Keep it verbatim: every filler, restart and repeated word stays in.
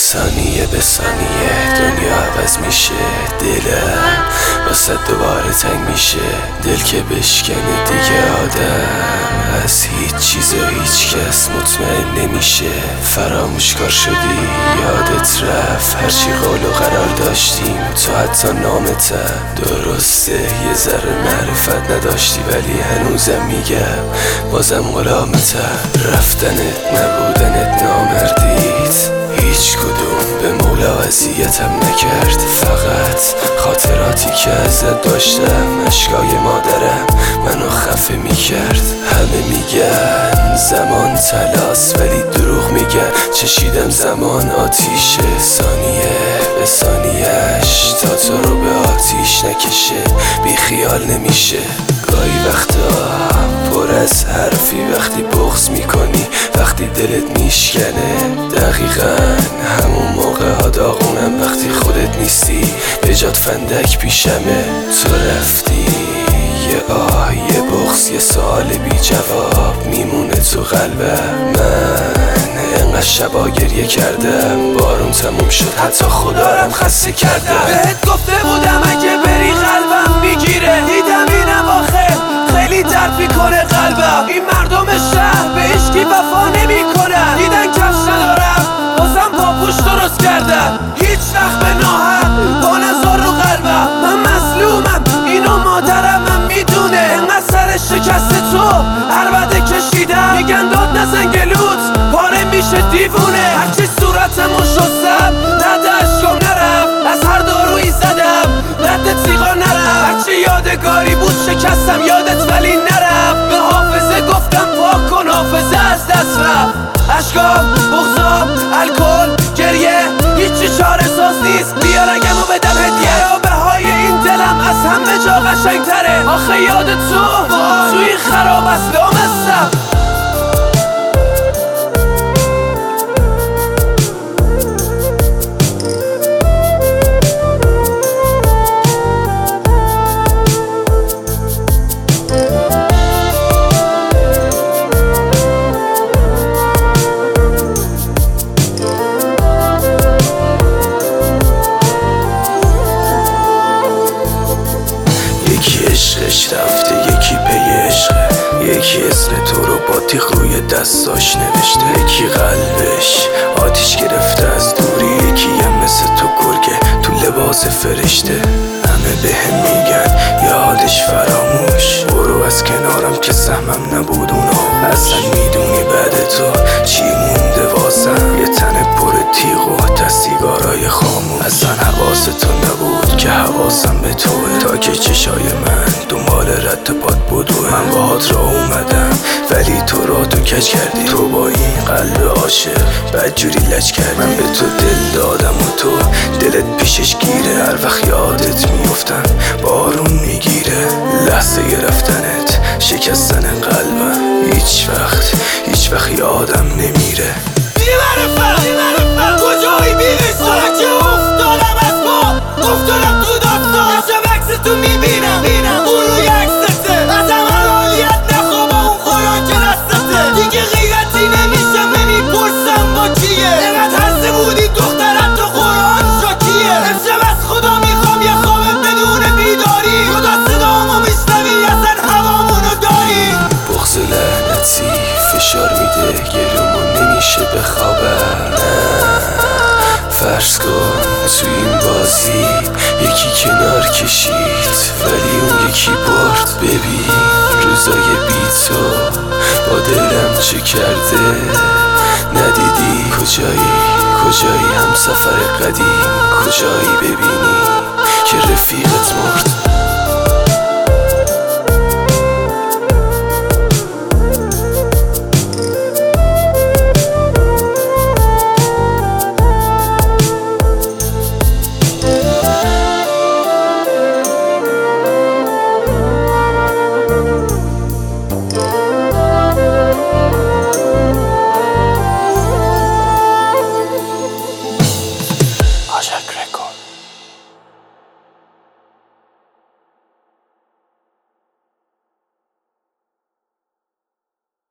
ثانیه به ثانیه دنیا عوض میشه، دلم واسه دوباره تنگ میشه. دل که بشکنه دیگه آدم از هیچ چیز و هیچ کس مطمئن نمیشه. فراموش کار شدی یادت رفت هرچی قول و قرار داشتیم، تو حتی نامتم درسته یه ذره معرفت نداشتی، ولی هنوزم میگم بازم غلامتم. رفتنت نبودنت نامردید، هیچ کدوم به مولا اذیتم نکرد. فقط خاطراتی که ازت داشتم، اشکای مادرم منو خفه میکرد. همه میگن زمان طلاست ولی دروغ میگن، چشیدم زمان آتیشه، ثانیه به ثانیهش تا تو رو به آتیش نکشه. بی خیال نمیشه گاهی وقتا پر از حرفی، وقتی بغض میکنی وقتی دلت میشکنه. دقیقا همون موقع ها داغونم وقتی خودت نیستی، به جات فندک پیشمه. تو رفتی یه آه یه بغض یه سوال بی جواب میمونه تو قلبم. من انقدر شبا گریه کردم، بارون تموم شد حتی خدارم خسته کردم. بهت گفته بودم اگه بری قلبم میگیره، دیدم این اواخر خیلی درد میکنه قلبم. این مردم شهر به عشقی وفا نمیکنن، دیدن کفش ندارم بازم پاپوش درست کردن. هیچ وقت به ناحق با نزار رو قلبم، من مظلومم اینو مادرم هم میدونه. انقدر سر شکست تو عربده کشیدم، میگن داد نزن گلوت پاره میشه دیوونه. هرچی صورتمو شستم رد اشکام نرفت، از هر دارویی زدم رد تیغا نرفت. هرچی یادگاری بود شکستم یادت ولی نرفت، به حافظه گفتم پاک کن حافظه از دست رفت. اشکام، بغضام، الکل، گریه هیچی چاره ساز نیست، بیا رگمو بدم هدیه. رابه این دلم از همه جا قشنگ تره، آخه یاد تو توی خراب است لامستم. یکی عشقش رفته یکی پی عشقه، یکی اسم تو رو با تیغ روی دستاش نوشته. یکی قلبش آتیش گرفته از دوری، یکی هم مثل تو گرگه تو لباس فرشته. همه به هم میگن یادش فراموش، برو از کنارم که سهمم نبود اونا. اصلا میدونی بعد تو چی مونده واسم؟ یه تن پر تیغ و دستیگارای خاموش. اصلا حواس تو نبود که حواسم به توه، تا که چشای من دنبال رد پات بدوه. من باهات را اومدم ولی تو را تو کج کردی، تو با این قلب عاشق بدجوری لج کردی. من به تو دل دادم و تو دلت پیشش گیره، هر وقت یادت میفتم بارون میگیره. لحظه رفتنت شکستن قلبم، هیچ وقت هیچ وقت یادم نمیره. بی‌معرفت بی‌معرفت کجایی بی‌قصه که افتادم از پا، افتادم تو داستان. شب عکس تو میبینم اون روی عکسته، از عملیات نخواب اون خوراک دستته. دیگه غیرتی نمیشم نمیپرسم با کیه، اینقدر هسته بودی دخترت تو قرآن شاکیه. امشب از خدا میخوام یه خواب بدون بیداری، خدا صدامو میشنوی اصلا هوامونو داری. بغض لعنتی فشار میده گلومو نمیشه بخوابم. فرض کن تو این بازی یکی کنار کشید ولی اون یکی برد. ببین روزای بی تو با دلم چه کرده، ندیدی کجایی کجایی هم سفر قدیم، کجایی ببینی که رفیقت مرد.